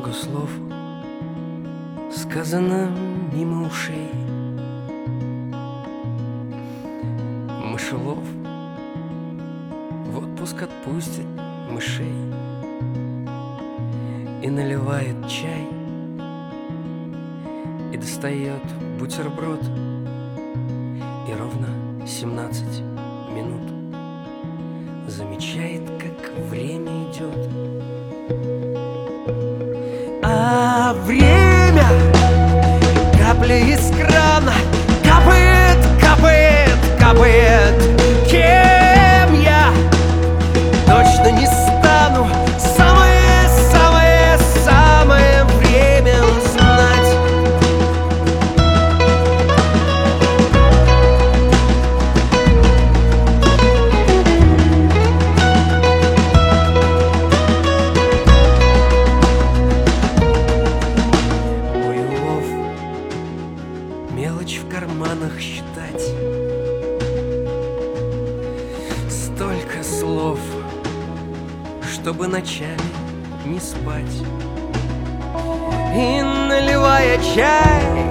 Много слов сказано мимо ушей. Мышелов в отпуск отпустит мышей и наливает чай, и достает бутерброд, и ровно 17 минут замечает, как время идет. А время капля из крана капает, капает, капает. Кем я точно не стану, самое, самое, самое время узнать. Мой улов — мелочь в карманах считать. Столько слов, чтобы ночами не спать. И наливая чай,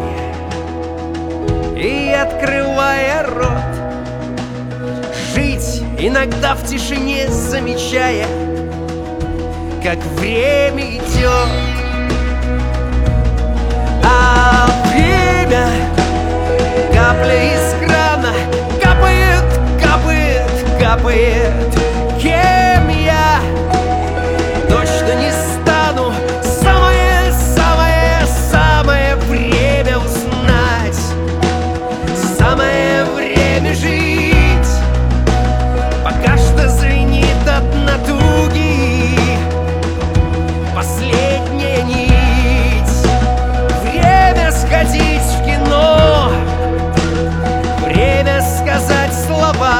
и открывая рот, жить иногда в тишине, замечая, как время идет. А время капля из крана капает, капает, капает. Кем я точно не стану, самое, самое, самое время узнать. Самое время жить, пока что звенит от натуги последняя нить. Время сходить в кино, время сказать слова,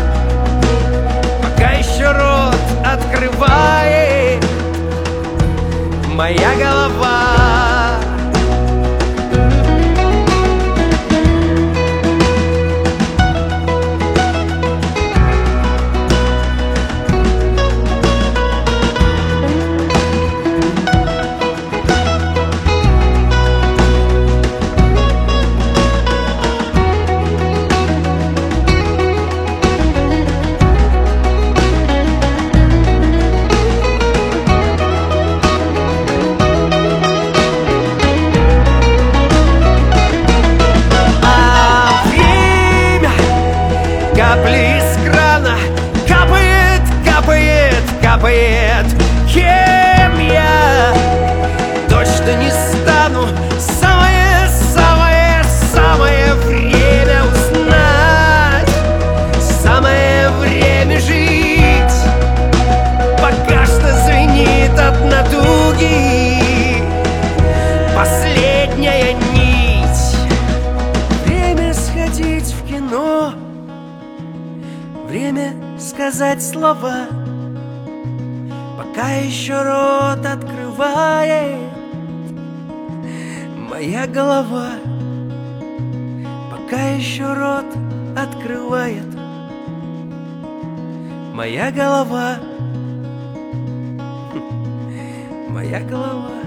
пока еще рот открывает моя голова. Капли из крана капает, капает, капает. Кем я точно не стану, самое, самое, самое время узнать. Самое время жить, пока что звенит от натуги последняя нить. Время сходить в кино, время сказать слова, пока еще рот открывает моя голова. Пока еще рот открывает моя голова. Моя голова.